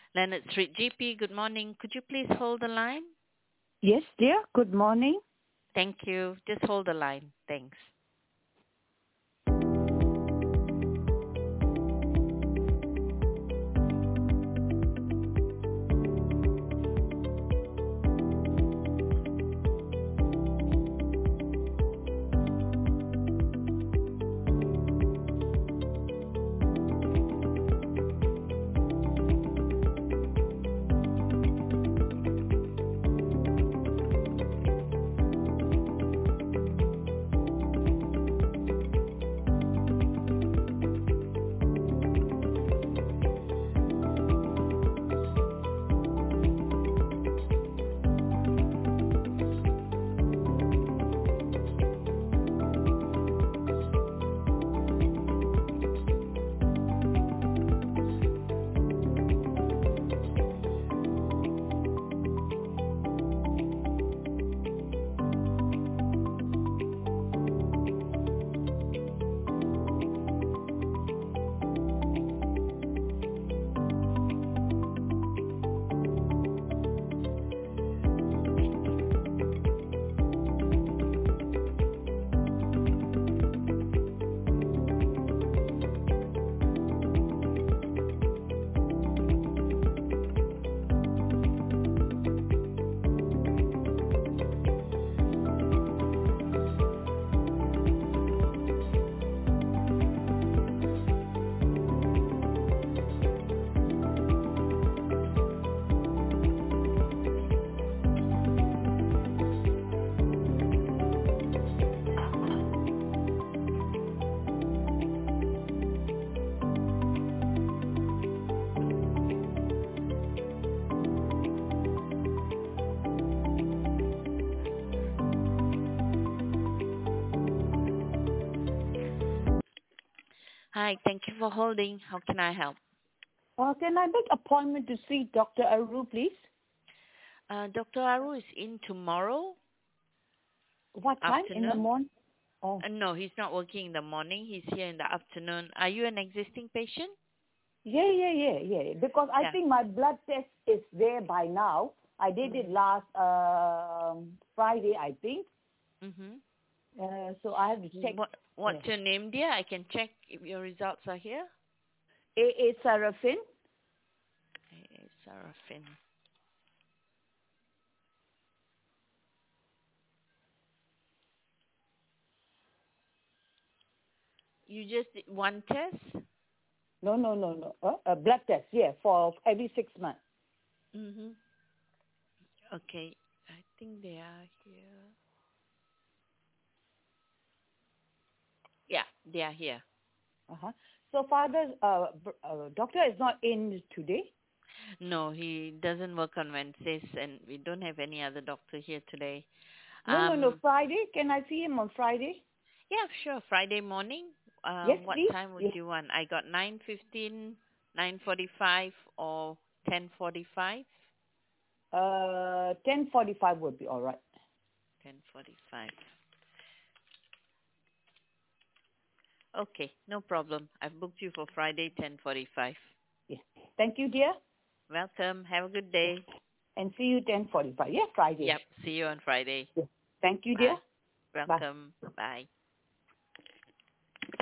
Leonard Street GP, good morning. Could you please hold the line? Yes, dear. Good morning. Thank you. Just hold the line. Thanks. Hi, thank you for holding. How can I help? Can I make appointment to see Dr. Aru, please? Dr. Aru is in tomorrow What time in the afternoon. morning? Oh, No, he's not working in the morning. He's here in the afternoon. Are you an existing patient? yeah. Because I Yeah. think my blood test is there by now. I did it last Friday, I think. Mm-hmm. So I have to check. What's your name, dear? I can check if your results are here. A. Sarafin. Sarafin. You just did one test? No. A blood test, yeah, for every 6 months. Mm-hmm. Okay. I think they are here. Yeah, they are here. Uh-huh. So, Father, doctor is not in today? No, he doesn't work on Wednesdays, and we don't have any other doctor here today. No. Friday? Can I see him on Friday? Yeah, sure. Friday morning. Yes, What please. time would Yes. you want? I got 9:15, 9:45, or 10:45. 10:45 would be all right. 10:45. Okay, no problem. I've booked you for Friday, 10:45. Yes. Thank you, dear. Welcome. Have a good Yes. day. And see you 10:45. Yeah, Friday. Yep. See you on Friday. Yes. Thank you, dear. Bye. Bye. Welcome. Bye.